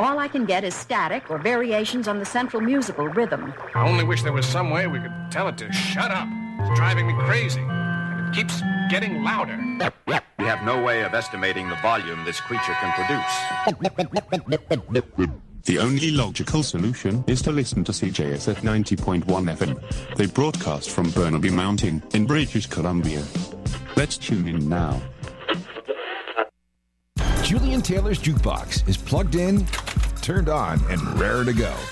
All I can get is static or variations on the central musical rhythm. I only wish there was some way we could tell it to shut up. It's driving me crazy. And it keeps getting louder. We have no way of estimating the volume this creature can produce. The only logical solution is to listen to CJS at 90.1 FM. They broadcast from Burnaby Mountain in British Columbia. Let's tune in now. Julian Taylor's Jukebox is plugged in, turned on, and raring to go.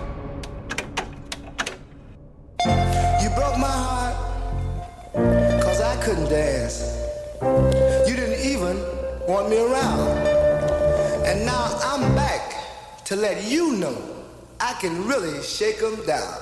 You broke my heart, 'cause I couldn't dance. You didn't even want me around. And now I'm back to let you know I can really shake 'em down.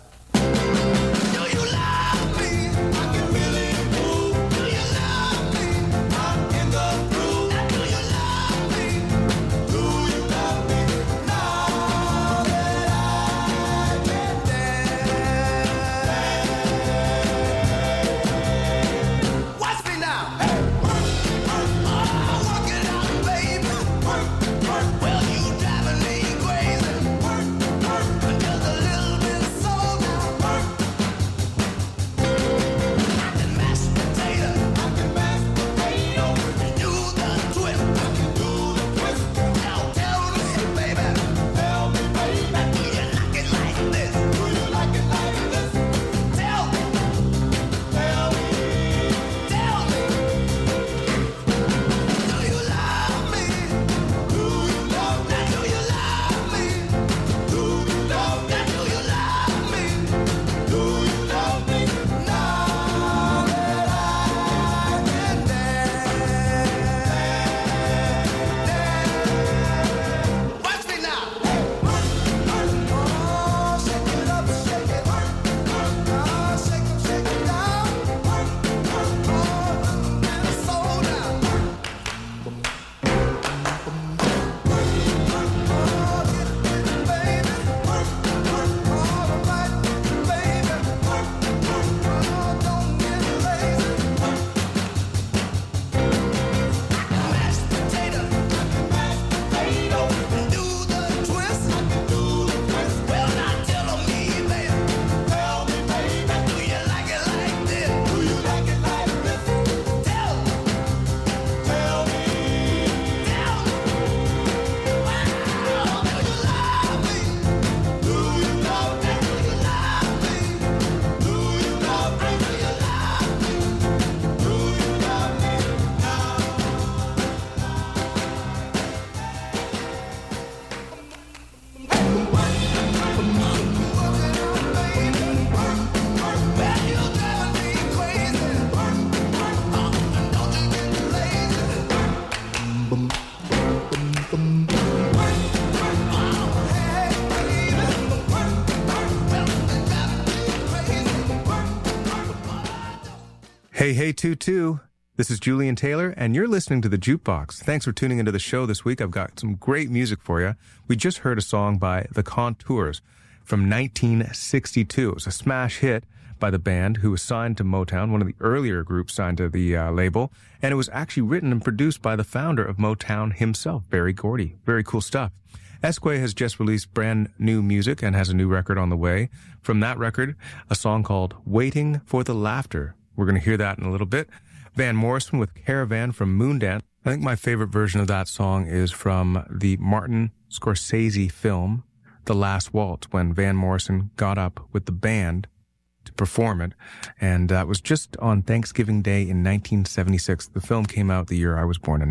Hey, hey, 2-2. This is Julian Taylor, and you're listening to The Jukebox. Thanks for tuning into the show this week. I've got some great music for you. We just heard a song by The Contours from 1962. It was a smash hit by the band, who was signed to Motown, one of the earlier groups signed to the label, and it was actually written and produced by the founder of Motown himself, Berry Gordy. Very cool stuff. Esquire has just released brand new music and has a new record on the way. From that record, a song called Waiting for the Laughter. We're going to hear that in a little bit. Van Morrison with Caravan from Moondance. I think my favorite version of that song is from the Martin Scorsese film, The Last Waltz, when Van Morrison got up with the band to perform it. And that was just on Thanksgiving Day in 1976. The film came out the year I was born in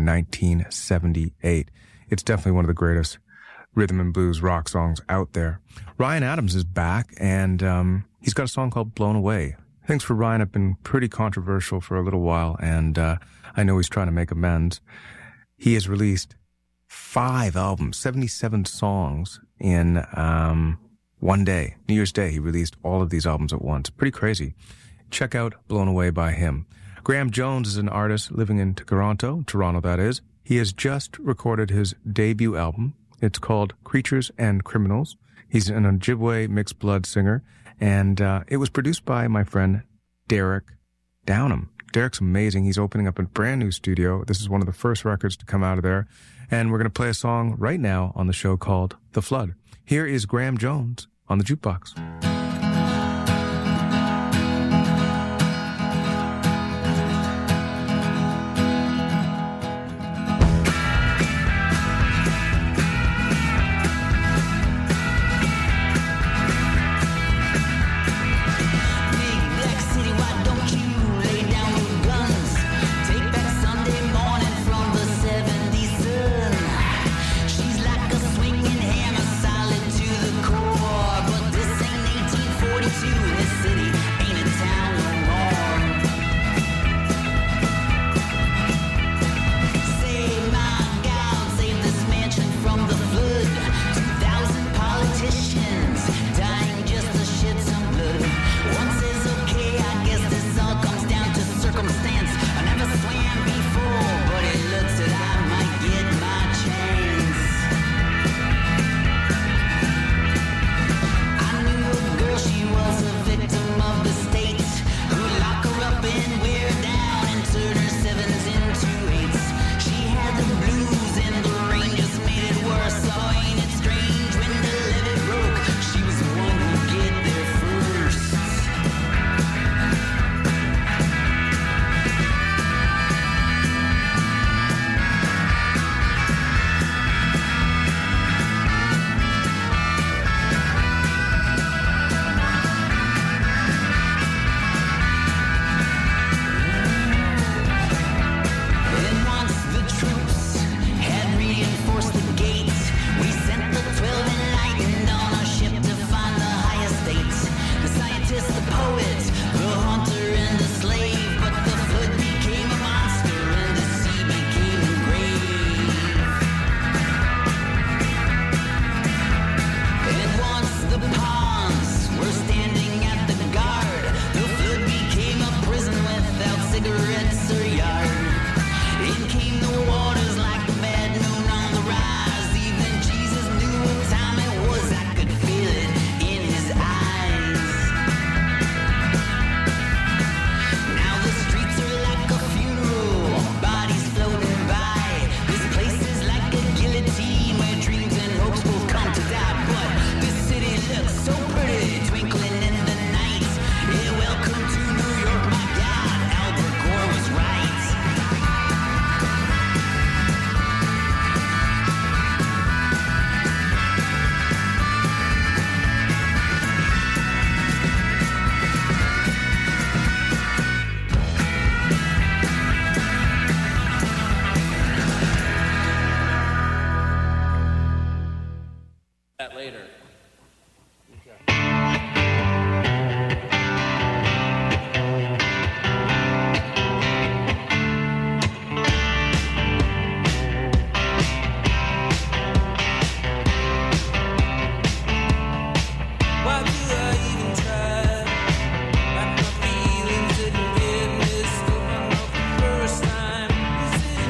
1978. It's definitely one of the greatest rhythm and blues rock songs out there. Ryan Adams is back, and he's got a song called Blown Away. Things for Ryan have been pretty controversial for a little while, and I know he's trying to make amends. He has released 5 albums, 77 songs in one day. New Year's Day, he released all of these albums at once. Pretty crazy. Check out Blown Away by him. Graham Jones is an artist living in Toronto that is. He has just recorded his debut album. It's called Creatures and Criminals. He's an Ojibwe mixed blood singer, and it was produced by my friend Derek Downham. Derek's amazing. He's opening up a brand new studio. This is one of the first records to come out of there. And we're going to play a song right now on the show called The Flood. Here is Graham Jones on the Jukebox.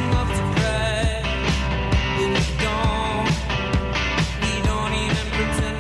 Pretend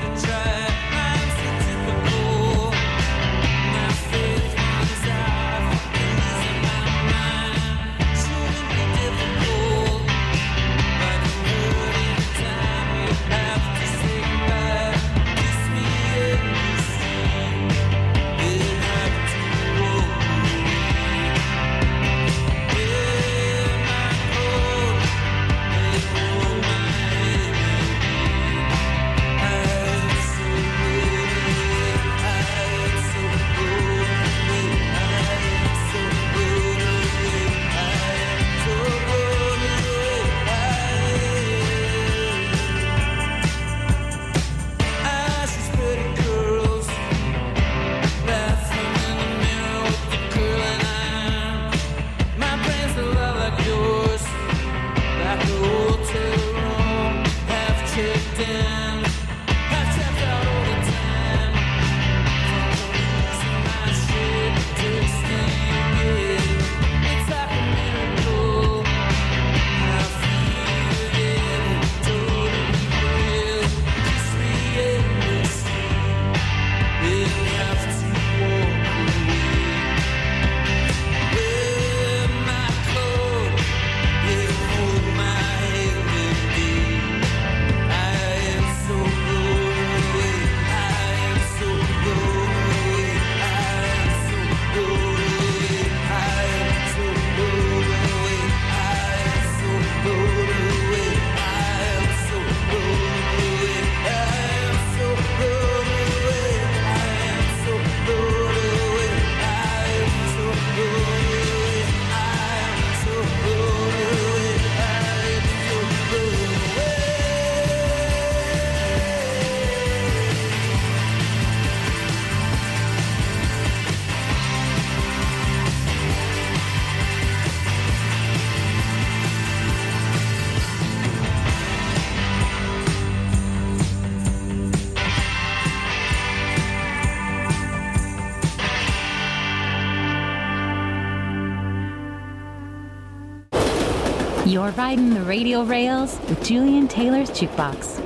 You're riding the radio rails with Julian Taylor's Jukebox.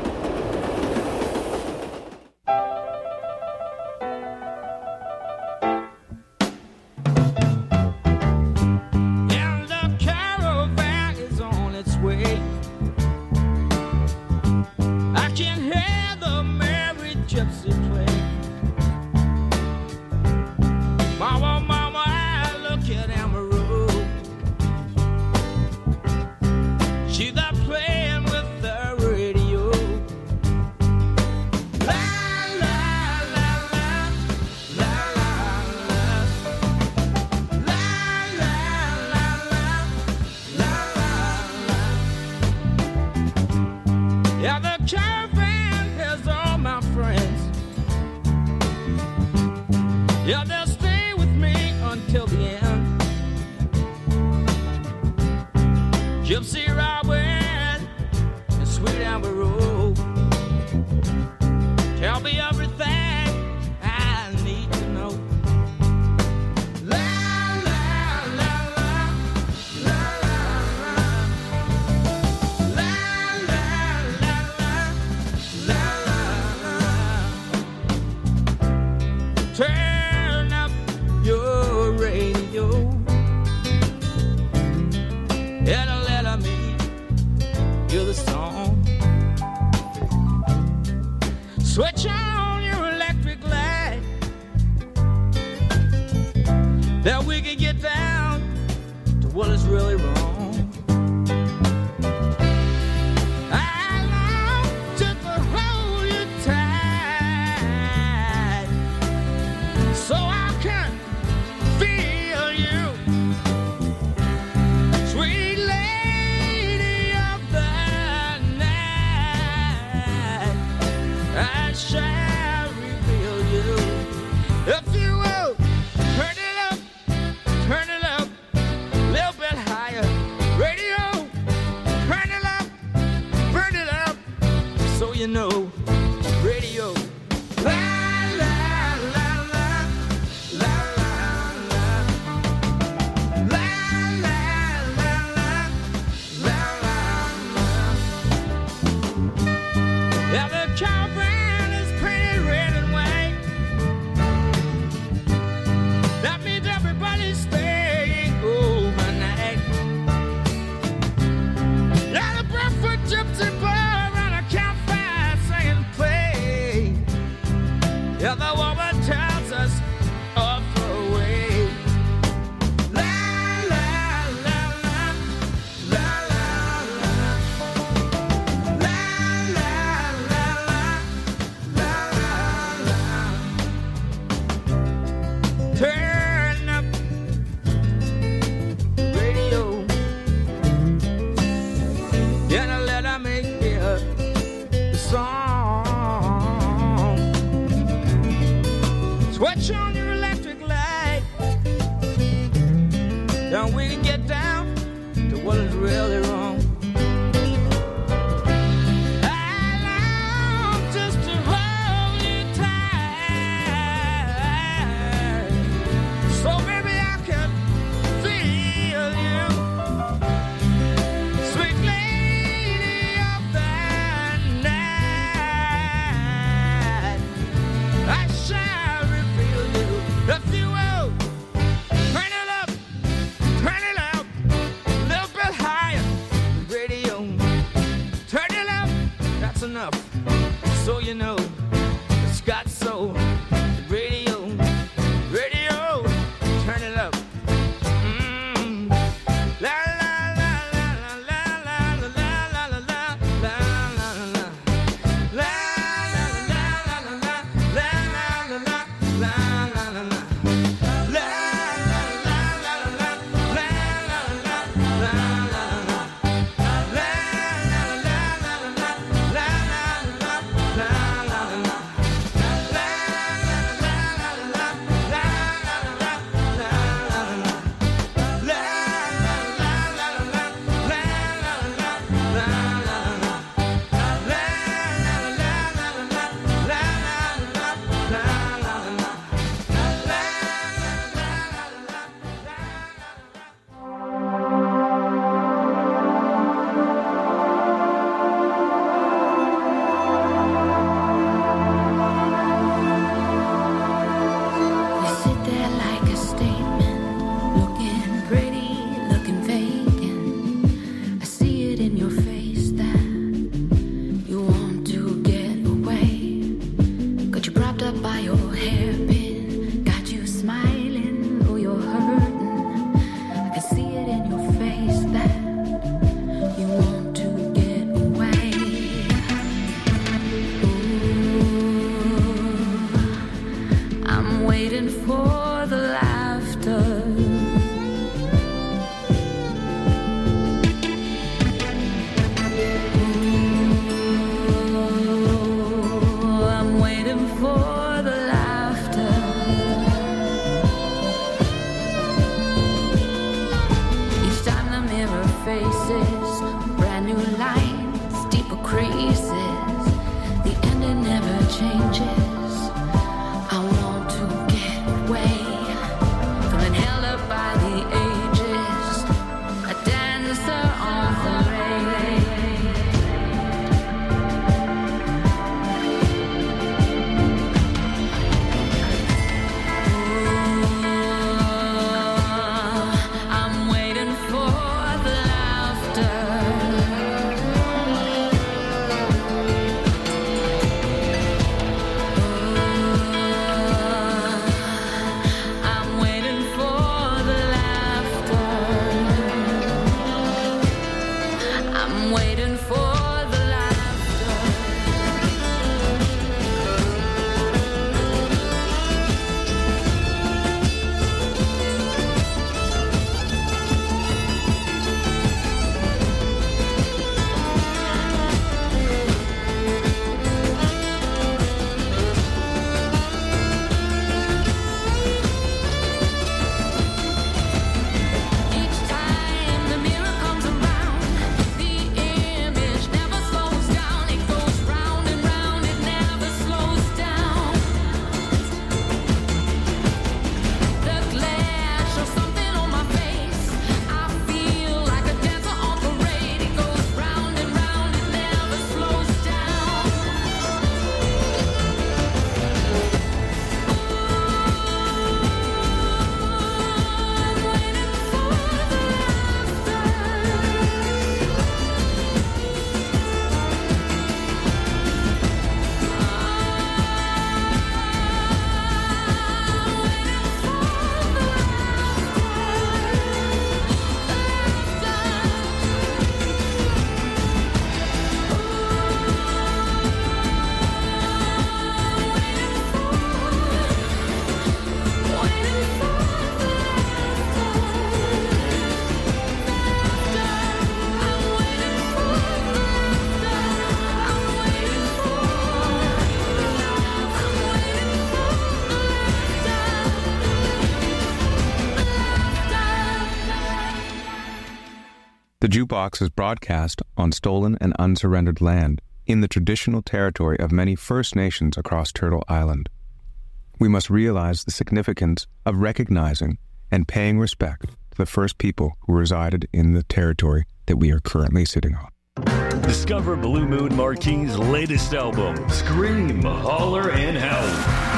Jukebox is broadcast on stolen and unsurrendered land in the traditional territory of many First Nations across Turtle Island. We must realize the significance of recognizing and paying respect to the first people who resided in the territory that we are currently sitting on. Discover Blue Moon Marquis's latest album, Scream, Holler, and Howl.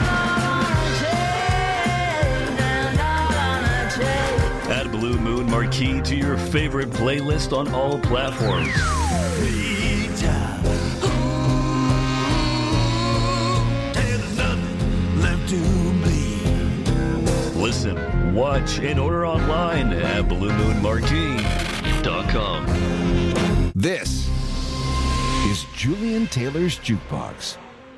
Add Blue Moon Marquis to your favorite playlist on all platforms. Listen, watch, and order online at BlueMoonMarquis.com. This is Julian Taylor's Jukebox.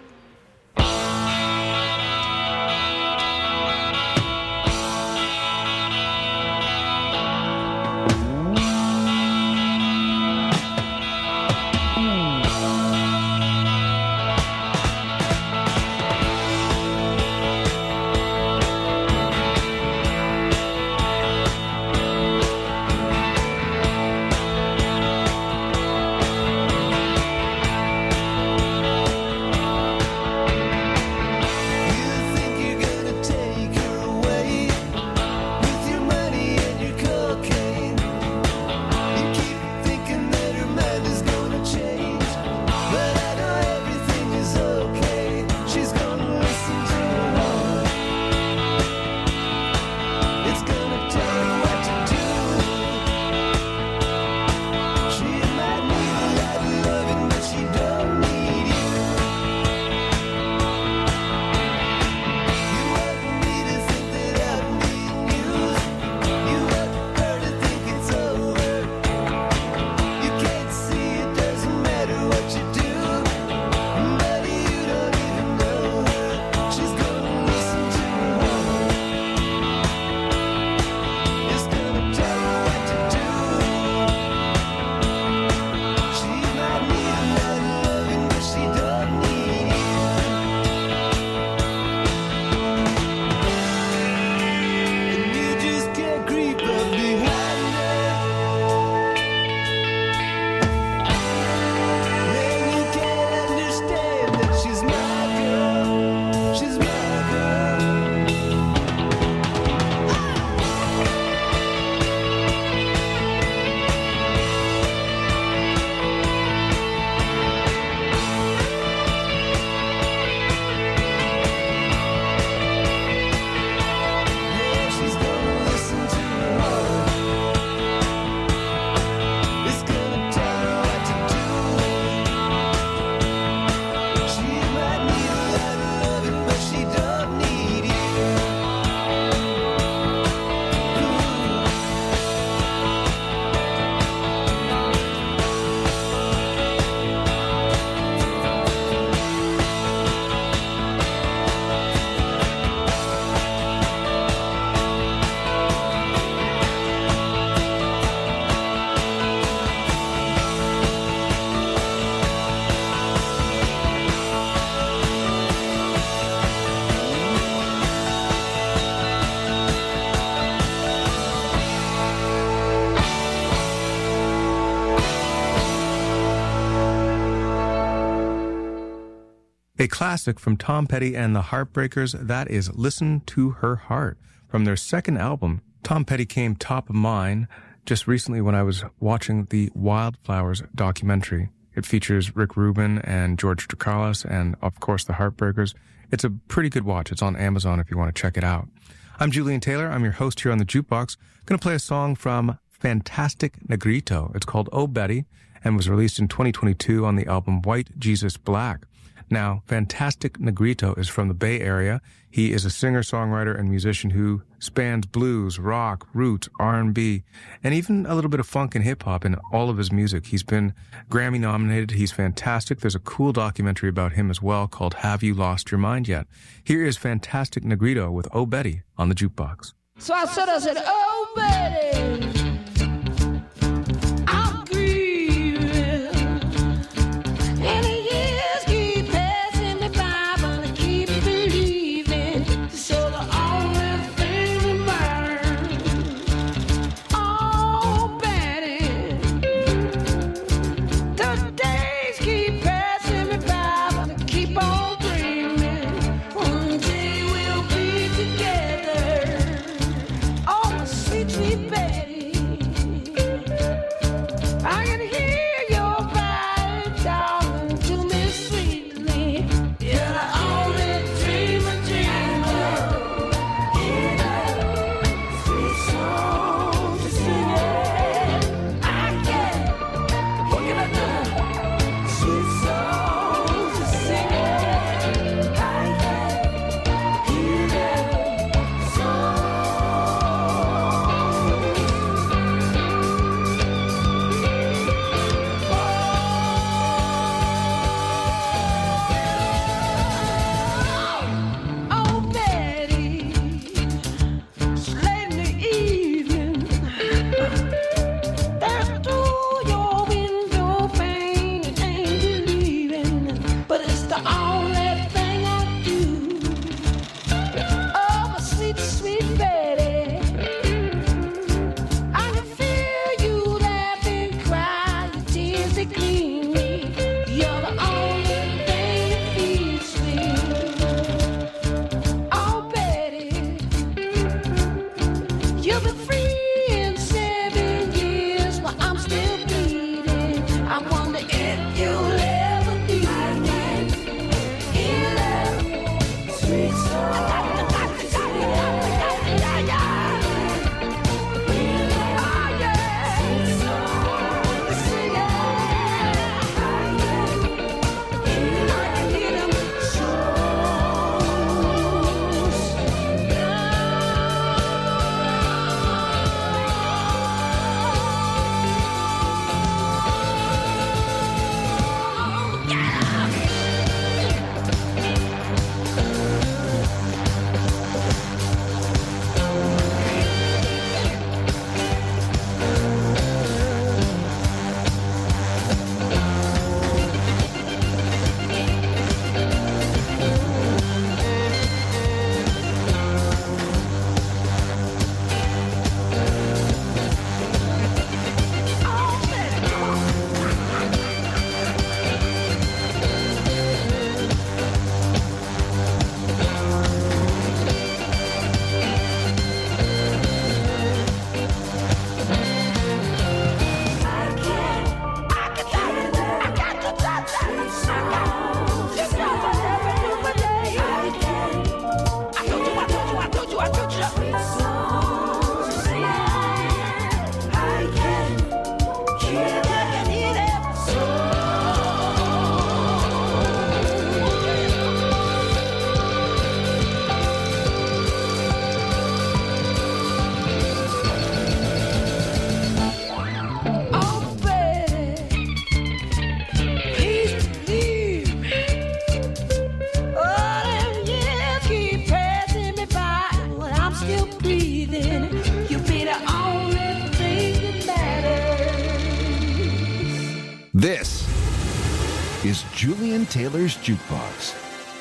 A classic from Tom Petty and the Heartbreakers, that is Listen to Her Heart. From their second album, Tom Petty came top of mind just recently when I was watching the Wildflowers documentary. It features Rick Rubin and George Drakoulis and, of course, the Heartbreakers. It's a pretty good watch. It's on Amazon if you want to check it out. I'm Julian Taylor. I'm your host here on the Jukebox. I'm going to play a song from Fantastic Negrito. It's called Oh Betty and was released in 2022 on the album White Jesus Black. Now, Fantastic Negrito is from the Bay Area. He is a singer-songwriter and musician who spans blues, rock, roots, R&B, and even a little bit of funk and hip-hop in all of his music. He's been Grammy-nominated. He's fantastic. There's a cool documentary about him as well called Have You Lost Your Mind Yet? Here is Fantastic Negrito with Oh Betty on the Jukebox. So I said, oh Betty, I'm grieving. And the years keep passing me by, but I keep believing. So the only thing that matters, oh Betty, Julian Taylor's Jukebox.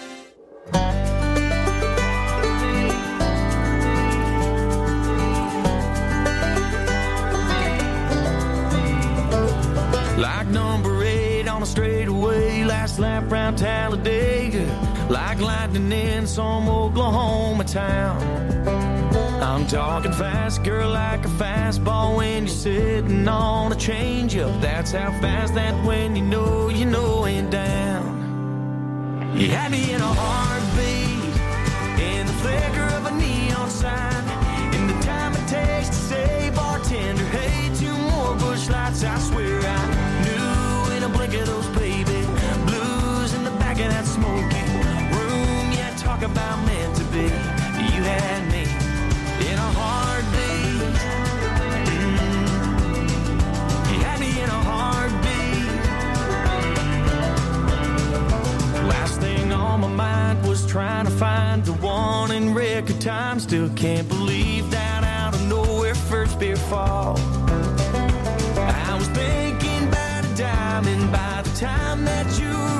Like number 8 on a straightaway, last lap round Talladega, like lightning in some Oklahoma town. I'm talking fast, girl, like a fastball when you're sitting on a changeup. That's how fast that when you know it down. You had me in a heartbeat, in the flicker of a neon sign, in the time it takes to say, bartender, hey, 2 more bush lights. I swear I knew in a blink of those baby blues in the back of that smoky room. Yeah, talk about meant to be. You had me in a heartbeat. You had me in a heartbeat. Last thing on my mind was trying to find the one in record time. Still can't believe that out of nowhere first beer fall. I was thinking about a diamond by the time that you